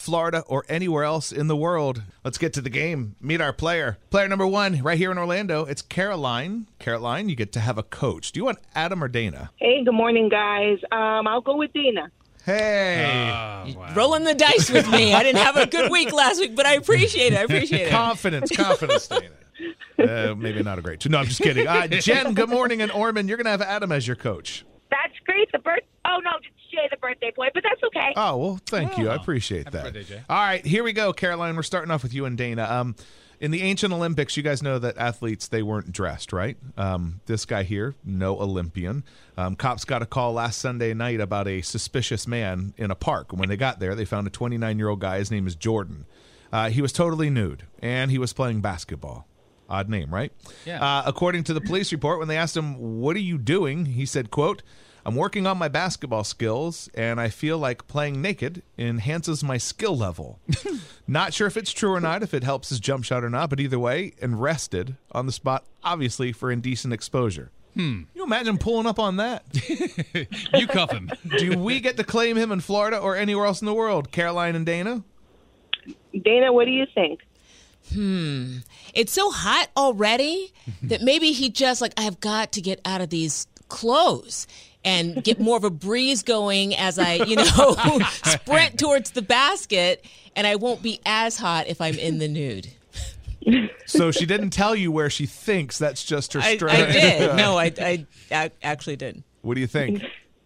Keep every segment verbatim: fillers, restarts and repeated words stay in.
Florida, or anywhere else in the world. Let's get to the game. Meet our player. Player number one, right here in Orlando, it's Caroline. Caroline, you get to have a coach. Do you want Adam or Dana? Hey, good morning, guys. Um, I'll go with Dana. Hey. Oh, wow. Rolling the dice with me. I didn't have a good week last week, but I appreciate it. I appreciate it. Confidence, confidence, Dana. Uh, maybe not a great two. No, I'm just kidding. Uh, Jen, good morning. And Orman, you're going to have Adam as your coach. That's great. The birth. Oh no, it's Jay, the birthday boy, but that's okay. Oh, well, thank you. I Oh. appreciate Happy that. birthday, Jay. All right, here we go, Caroline. We're starting off with you and Dana. Um, in the ancient Olympics, you guys know that athletes, they weren't dressed, right? Um, this guy here, no Olympian. Um, cops got a call last Sunday night about a suspicious man in a park. And when they got there, they found a twenty-nine-year-old guy. His name is Jordan. Uh, he was totally nude, and he was playing basketball. Odd name, right? Yeah. Uh, according to the police report, when they asked him, what are you doing? He said, quote, I'm working on my basketball skills, and I feel like playing naked enhances my skill level. Not sure if it's true or not, if it helps his jump shot or not, but either way, arrested on the spot, obviously for indecent exposure. Hmm. Can you imagine pulling up on that? You cuff him. Do we get to claim him in Florida or anywhere else in the world? Caroline and Dana? Dana, what do you think? Hmm. It's so hot already that maybe he just like, I've got to get out of these clothes and get more of a breeze going as I, you know, sprint towards the basket, and I won't be as hot if I'm in the nude. So she didn't tell you where she thinks. That's just her I, strength. I did. No, I, I, I actually did. What do you think?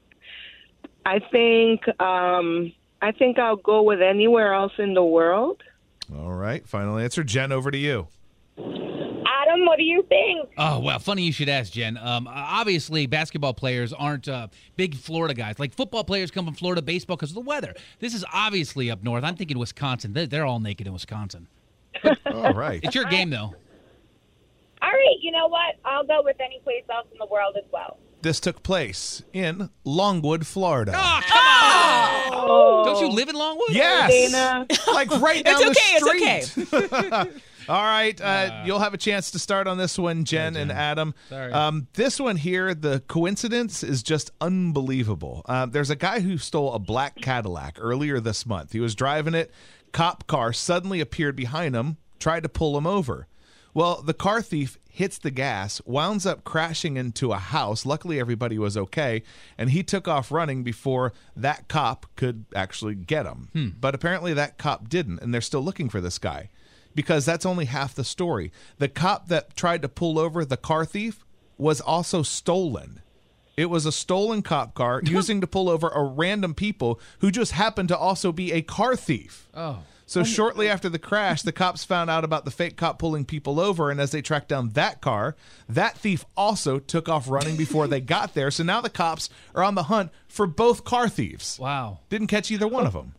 I think um, I think I'll go with anywhere else in the world. All right. Final answer. Jen, over to you. Adam, what do you think? Oh, well, funny you should ask, Jen. Um, obviously, basketball players aren't uh, big Florida guys. Like football players come from Florida, baseball because of the weather. This is obviously up north. I'm thinking Wisconsin. They're, they're all naked in Wisconsin. All right. It's your game, though. All right, you know what? I'll go with any place else in the world as well. This took place in Longwood, Florida. Oh, come on! Oh, Don't you live in Longwood? Yes. Dana. Like right down It's the okay, street. it's okay. All right. Uh, you'll have a chance to start on this one, Jen, Jen. and Adam. Sorry. Um, this one here, the coincidence is just unbelievable. Uh, there's a guy who stole a black Cadillac earlier this month. He was driving it. Cop car suddenly appeared behind him, tried to pull him over. Well, the car thief hits the gas, winds up crashing into a house. Luckily, everybody was okay, and he took off running before that cop could actually get him. Hmm. But apparently that cop didn't, and they're still looking for this guy because that's only half the story. The cop that tried to pull over the car thief was also stolen. It was a stolen cop car using to pull over a random people who just happened to also be a car thief. Oh. So shortly after the crash, the cops found out about the fake cop pulling people over, and as they tracked down that car, that thief also took off running before they got there. So now the cops are on the hunt for both car thieves. Wow. Didn't catch either one of them.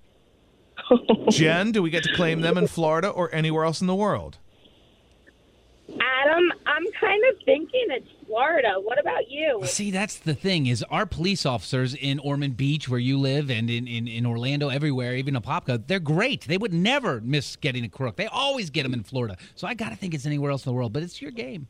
Jen, do we get to claim them in Florida or anywhere else in the world? Adam, I'm kind of thinking it's Florida. What about you? See, that's the thing is our police officers in Ormond Beach, where you live, and in, in, in Orlando, everywhere, even Apopka, they're great. They would never miss getting a crook. They always get them in Florida. So I got to think it's anywhere else in the world, but it's your game.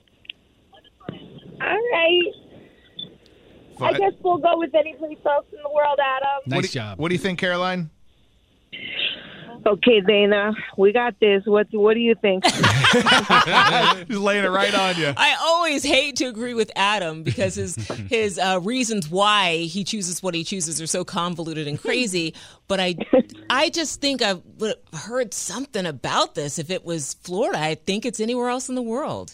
All right. I guess we'll go with any place else in the world, Adam. Nice what do, job. What do you think, Caroline? Okay, Dana, we got this. What What do you think? He's laying it right on you. I always hate to agree with Adam because his his uh, reasons why he chooses what he chooses are so convoluted and crazy. But I, I just think I would have heard something about this. If it was Florida, I think it's anywhere else in the world.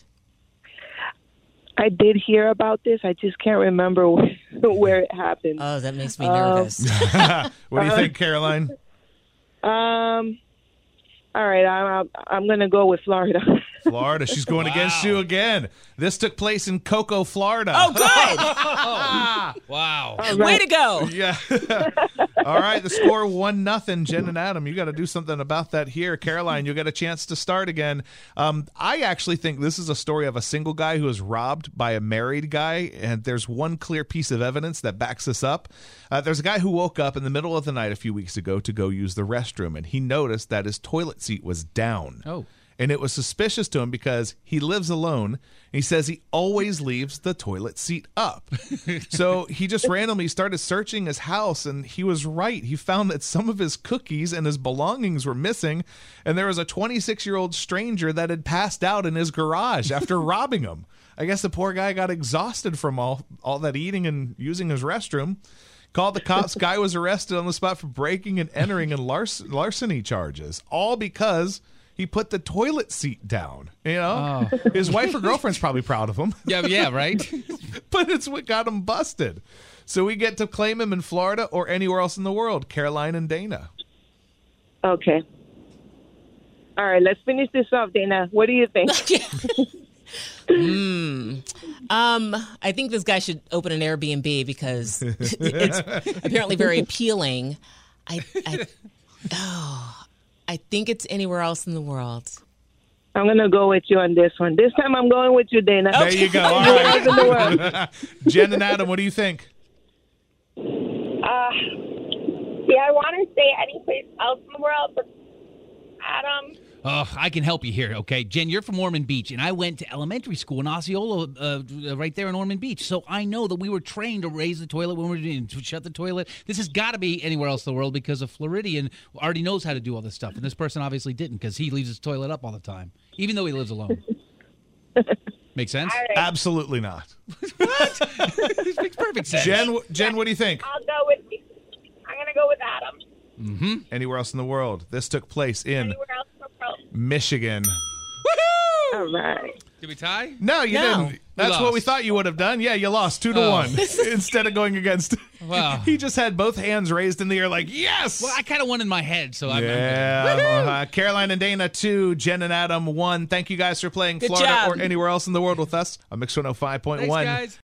I did hear about this. I just can't remember where, where it happened. Oh, that makes me nervous. What do you think, Caroline? Um. All right, I'm I'm going to go with Florida. Florida. She's going Wow. against you again. This took place in Cocoa, Florida. Oh, good. Wow. Way to go. Yeah. All right. The score one nothing. Jen and Adam, you got to do something about that here. Caroline, you'll get a chance to start again. Um, I actually think this is a story of a single guy who was robbed by a married guy, and there's one clear piece of evidence that backs this up. Uh, there's a guy who woke up in the middle of the night a few weeks ago to go use the restroom, and he noticed that his toilet seat was down. Oh. And it was suspicious to him because he lives alone. He says he always leaves the toilet seat up. So he just randomly started searching his house, and he was right. He found that some of his cookies and his belongings were missing, and there was a twenty-six-year-old stranger that had passed out in his garage after robbing him. I guess the poor guy got exhausted from all, all that eating and using his restroom. Called the cops. Guy was arrested on the spot for breaking and entering and lars- larceny charges, all because he put the toilet seat down. You know, oh. His wife or girlfriend's probably proud of him. Yeah, yeah, right. But it's what got him busted. So we get to claim him in Florida or anywhere else in the world. Caroline and Dana. Okay. All right, let's finish this off, Dana. What do you think? Hmm. Um, I think this guy should open an Airbnb because it's apparently very appealing. I, I, oh, I think it's anywhere else in the world. I'm going to go with you on this one. This time I'm going with you, Dana. There you go. All right. Jen and Adam, what do you think? Uh, yeah, I want to say any place else in the world, but Adam... Oh, I can help you here, okay? Jen, you're from Ormond Beach, and I went to elementary school in Osceola, uh, right there in Ormond Beach. So I know that we were trained to raise the toilet when we were doing, to shut the toilet. This has got to be anywhere else in the world because a Floridian already knows how to do all this stuff, and this person obviously didn't because he leaves his toilet up all the time, even though he lives alone. Make sense? Right. Absolutely not. What? This makes perfect sense. Jen, Jen, what do you think? I'll go with you. I'm going to go with Adam. Mm-hmm. Anywhere else in the world? This took place in Anywhere else in the world. Michigan. Woohoo! All right. Did we tie? No, you No. didn't. That's lost. what we thought you would have done. Yeah, you lost two to Oh. one instead of going against. Wow. He just had both hands raised in the air like, yes! Well, I kind of won in my head, so I'm. Yeah. Uh, Caroline and Dana, two. Jen and Adam, one. Thank you guys for playing Good Florida job. or anywhere else in the world with us on Mix one oh five point one. Thanks, guys.